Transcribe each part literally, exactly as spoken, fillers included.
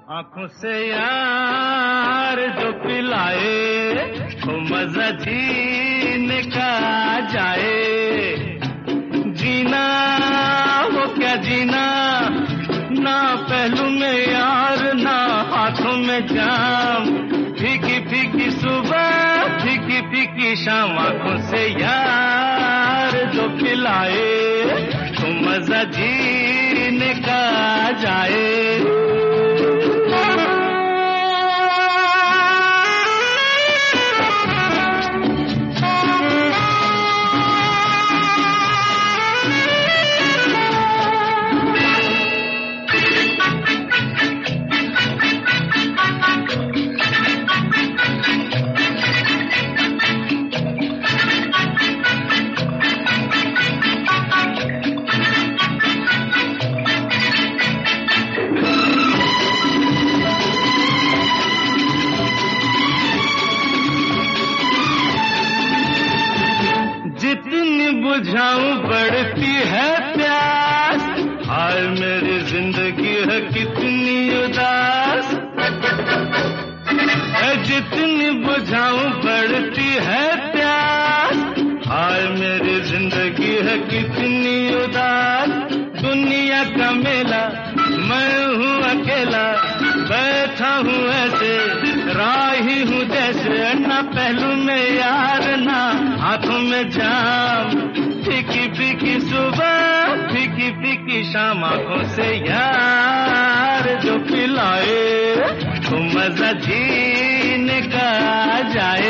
आंखों से यार जो पिलाए वो मजा जीने का जाए। जीना वो क्या जीना, ना पहलू में यार ना हाथों में जाम। फीकी फीकी सुबह फीकी फीकी शाम, आंखों से यार जो पिलाए वो मजा जीने का जाए। जितनी बुझाऊं बढ़ती है प्यास, हाय मेरी जिंदगी है कितनी उदास। जितनी बुझाऊं बढ़ती है प्यास, हाय मेरी जिंदगी है कितनी उदास। दुनिया का मेला मैं हूँ अकेला, बैठा हूँ ऐसे राही हूँ जैसे। ना पहलू में यार ना हाथों में जाम। फीकी फीकी सुबह फीकी फीकी शाम, आंखों से यार जो पिलाए तो मजा जीने का जाए।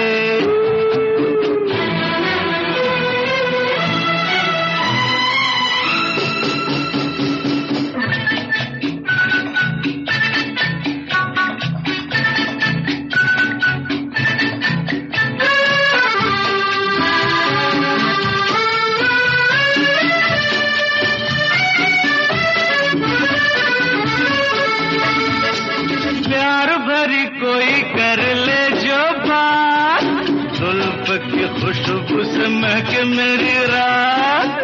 कोई कर ले जो बात, जुल्फ की खुशबू से महके मेरी रात।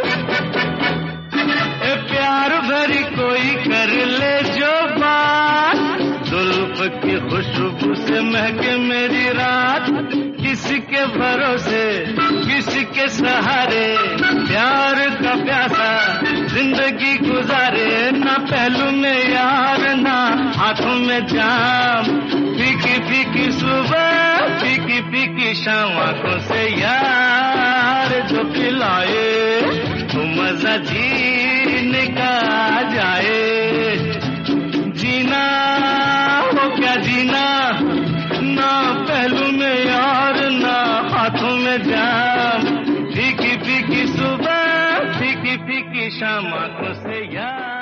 ए प्यार भरी कोई कर ले जो बात, जुल्फ की खुशबू से महके मेरी रात। किसके भरोसे किसके सहारे प्यार का प्यासा जिंदगी गुजारे। ना पहलू में यार ना हाथों में जाम। फीकी फीकी सुबह फीकी फीकी शाम, आंखों से यार जो पिलाए तो मजा जीने का जाए। जीना वो क्या जीना, ना पहलू में यार ना हाथों में जाम। फीकी फीकी सुबह फीकी फीकी शाम, आंखों से यार